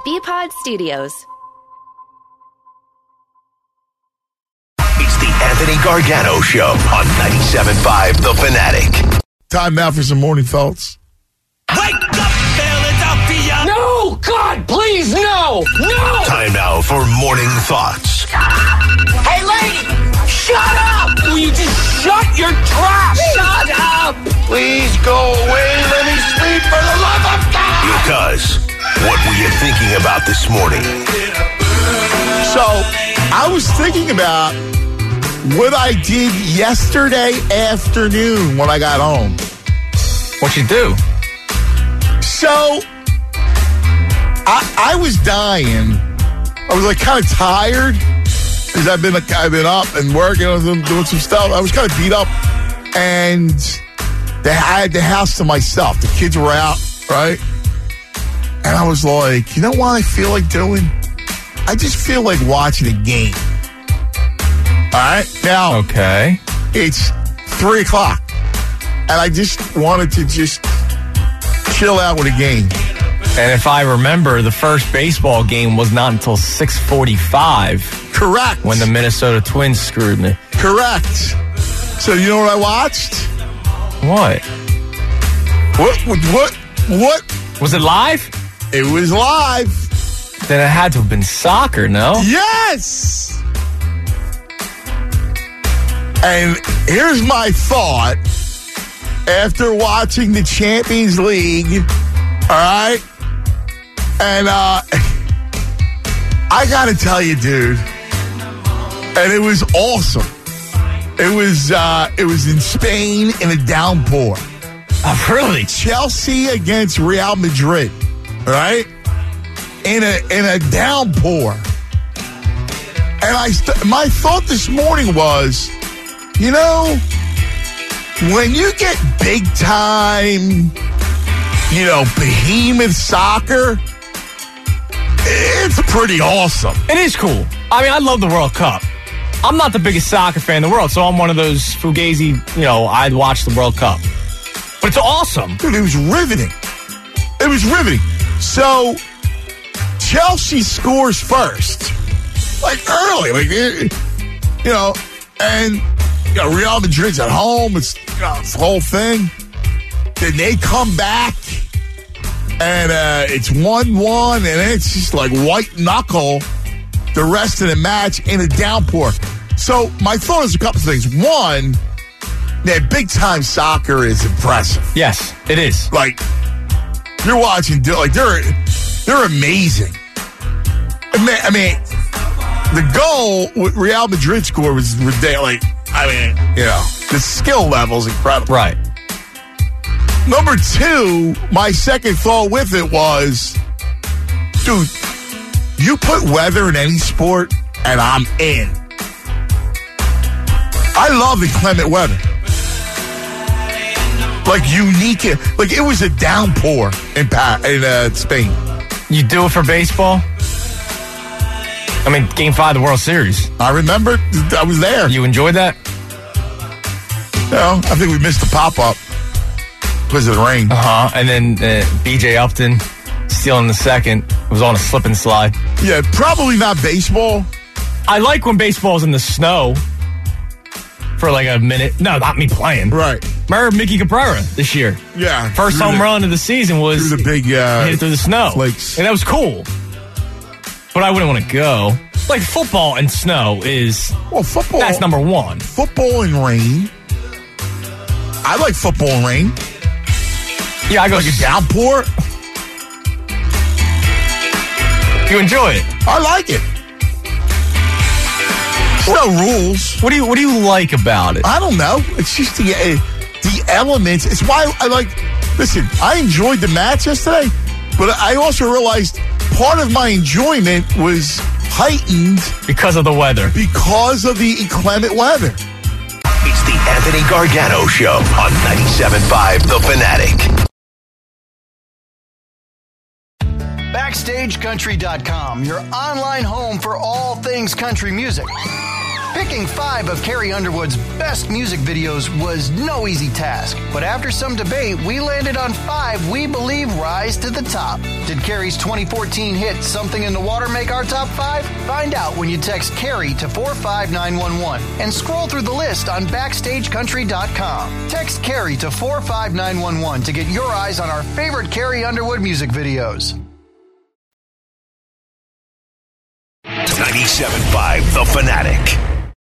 BPod Studios. It's the Anthony Gargano Show on 97.5 The Fanatic. Time now for some morning thoughts. Wake up, Philadelphia! No! God, please, no! No! Time now for morning thoughts. Hey, lady! Shut up! Will you just shut your trap? Shut up! Please go away. Let me sleep for the love of God. Because what were you thinking about this morning? So, I was thinking about what I did yesterday afternoon when I got home. What'd you do? So, I was dying. I was like kind of tired because I've been up and working and doing some stuff. I was kind of beat up, and I had the house to myself. The kids were out, right? And I was like, you know what I feel like doing? I just feel like watching a game. All right? Now, Okay. it's 3 o'clock, and I just wanted to just chill out with a game. And if I remember, the first baseball game was not until 6:45 Correct. when the Minnesota Twins screwed me. Correct. So you know what I watched? What? What? Was it live? It was live. Then it had to have been soccer, no? Yes. And here's my thought after watching the Champions League. All right. And I got to tell you, dude, and it was awesome. It was in Spain in a downpour. Oh, really? Chelsea against Real Madrid, right? In a downpour. And my thought this morning was, you know, when you get big time, you know, behemoth soccer, it's pretty awesome. It is cool. I mean, I love the World Cup. I'm not the biggest soccer fan in the world, so I'm one of those fugazi, I'd watch the World Cup. But it's awesome. Dude, it was riveting. It was riveting. So, Chelsea scores first. Like, early. And Real Madrid's at home. It's this whole thing. Then they come back, and it's 1-1, and it's just like white knuckle the rest of the match in a downpour. So my thought is a couple things. One, that big-time soccer is impressive. Yes, it is. Like, you're watching, like, they're amazing. I mean, the goal Real Madrid scored was ridiculous. The skill level is incredible. Right. Number two, my second thought with it was, dude, you put weather in any sport, and I'm in. I love inclement weather. Like, unique. Like, it was a downpour in Spain. You do it for baseball? I mean, Game 5 of the World Series. I remember. I was there. You enjoyed that? No, I think we missed the pop-up because of the rain. Uh-huh. And then B.J. Upton stealing the second. It was on a slip and slide. Yeah, probably not baseball. I like when baseball's in the snow for like a minute. No, not me playing. Right. Remember Mickey Cabrera this year? Yeah. First home run of the season was through the big hit it through the snow. Flakes. And that was cool. But I wouldn't want to go. Like, football and snow is... Well, football... That's number one. Football and rain. I like football and rain. Yeah, I go... Like a downpour. You enjoy it. I like it. There's no rules. What do you like about it? I don't know. It's just the elements. It's why I like... Listen, I enjoyed the match yesterday, but I also realized part of my enjoyment was heightened because of the weather. Because of the inclement weather. It's the Anthony Gargano Show on 97.5 The Fanatic. BackstageCountry.com, your online home for all things country music. Picking 5 of Carrie Underwood's best music videos was no easy task, but after some debate, we landed on 5 we believe rise to the top. Did Carrie's 2014 hit Something in the Water make our top 5? Find out when you text Carrie to 45911 and scroll through the list on BackstageCountry.com. Text Carrie to 45911 to get your eyes on our favorite Carrie Underwood music videos. 97.5 The Fanatic.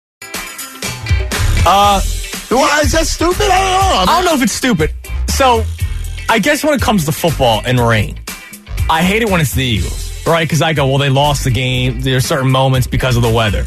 Is that stupid? I don't know if it's stupid. So, I guess when it comes to football and rain, I hate it when it's the Eagles, right? Because I go, well, they lost the game. There's certain moments because of the weather.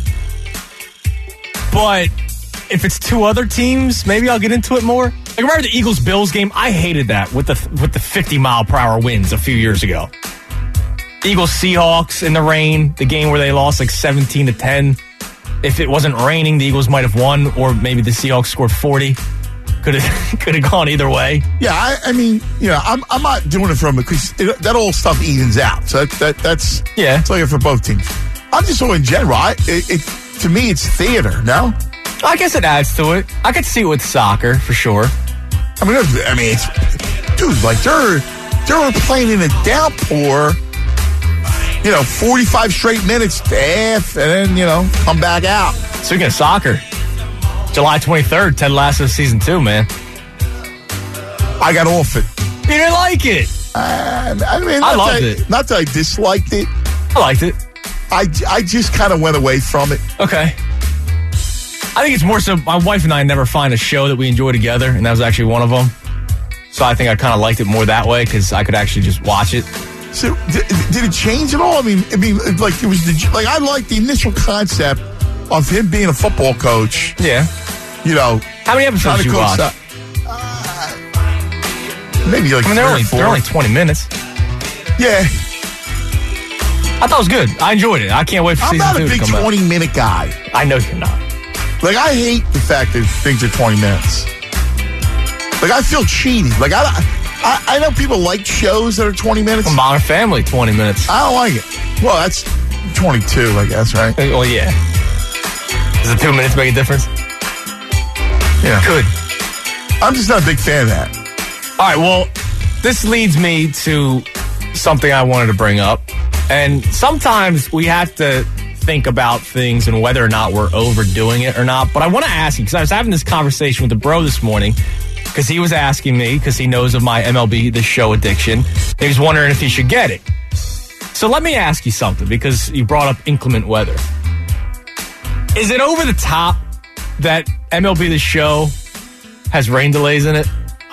But if it's 2 other teams, maybe I'll get into it more. Like, remember the Eagles-Bills game? I hated that with the 50-mile-per-hour winds a few years ago. Eagles-Seahawks in the rain, the game where they lost like 17-10. If it wasn't raining, the Eagles might have won, or maybe the Seahawks scored 40. Could have gone either way. Yeah, I mean, I'm not doing it from because that old stuff evens out. So that's it's like it for both teams. I'm just talking in general. To me, it's theater. No, I guess it adds to it. I could see it with soccer for sure. I mean, it's dude, like they're playing in a downpour. 45 straight minutes to half, and then, come back out. Speaking of soccer, July 23rd, Ted Lasso Season 2, man. I got off it. You didn't like it? I loved it. Not that I disliked it. I liked it. I just kind of went away from it. Okay. I think it's more so my wife and I never find a show that we enjoy together, and that was actually one of them. So I think I kind of liked it more that way because I could actually just watch it. So did it change at all? I mean, like it was I liked the initial concept of him being a football coach. Yeah. How many episodes did you watch? Maybe like they're only 20 minutes. Yeah. I thought it was good. I enjoyed it. I can't wait for season 2 to come out. I'm not a big 20-minute guy. I know you're not. Like, I hate the fact that things are 20 minutes. Like, I feel cheated. Like, I know people like shows that are 20 minutes. Modern Family, 20 minutes. I don't like it. Well, that's 22, I guess, right? Well, yeah. Does the 2 minutes make a difference? Yeah. Could. I'm just not a big fan of that. All right, well, this leads me to something I wanted to bring up. And sometimes we have to think about things and whether or not we're overdoing it or not. But I want to ask you, because I was having this conversation with the bro this morning, because he was asking me, because he knows of my MLB The Show addiction. He was wondering if he should get it. So let me ask you something, because you brought up inclement weather. Is it over the top that MLB The Show has rain delays in it?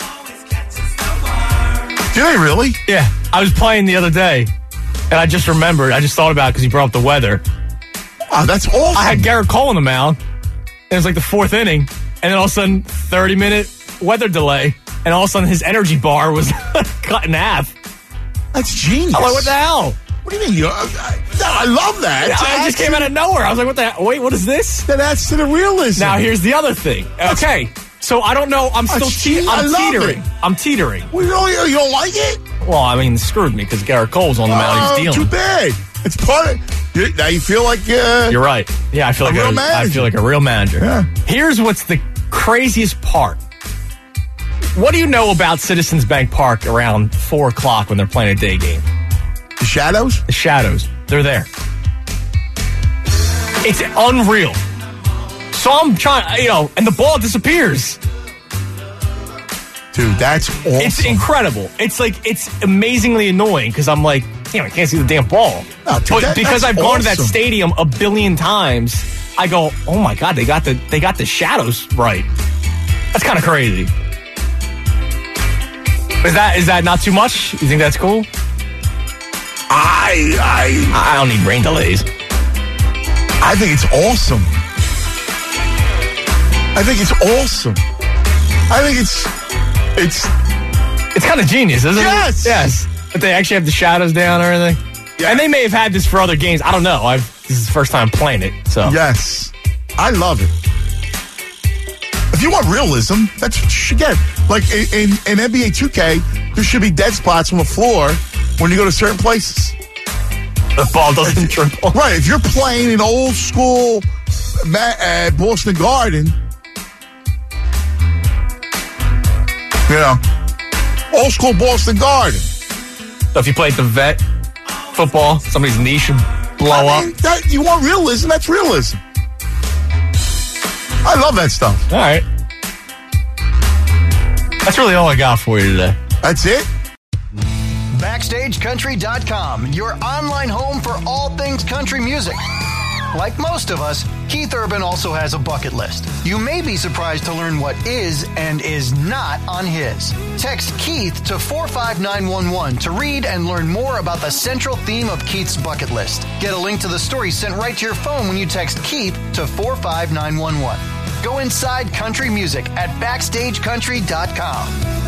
Do they really? Yeah. I was playing the other day, and I just remembered. I just thought about it because he brought up the weather. Oh, that's awesome. I had Garrett Cole on the mound, and it was like the 4th inning, and then all of a sudden, 30-minute weather delay, and all of a sudden his energy bar was cut in half. That's genius. I'm like, what the hell? What do you mean? I love that. I just came out of nowhere. I was like, what the hell? Wait, what is this? That adds to the realism. Now, here's the other thing. Okay, so I don't know. I'm still teetering. I'm teetering. Well, you don't like it? Well, I mean, it screwed me because Garrett Cole's on the mound. He's dealing. Too bad. It's part of... Now you feel like... You're right. Yeah, I feel like a real manager. Yeah. Here's what's the craziest part. What do you know about Citizens Bank Park around 4 o'clock when they're playing a day game? The shadows? The shadows. They're there. It's unreal. So I'm trying, and the ball disappears. Dude, that's awesome. It's incredible. It's amazingly annoying because I'm like, damn, I can't see the damn ball. No, dude, but because I've gone to that stadium a billion times, I go, oh my God, they got the shadows right. That's kind of crazy. Is that not too much? You think that's cool? I don't need rain delays. I think it's awesome. I think it's kind of genius, isn't it? Yes. But they actually have the shadows down or anything. Yeah. And they may have had this for other games. I don't know. This is the first time playing it. So yes, I love it. If you want realism, that's what you should get. Like in NBA 2K, there should be dead spots on the floor when you go to certain places. The ball doesn't dribble. Right. If you're playing an old school Boston Garden, you know, old school Boston Garden. So if you played the vet football, somebody's knee should blow up. You want realism? That's realism. I love that stuff. All right. That's really all I got for you today. That's it? BackstageCountry.com, your online home for all things country music. Like most of us, Keith Urban also has a bucket list. You may be surprised to learn what is and is not on his. Text Keith to 45911 to read and learn more about the central theme of Keith's bucket list. Get a link to the story sent right to your phone when you text Keith to 45911. Go inside country music at BackstageCountry.com.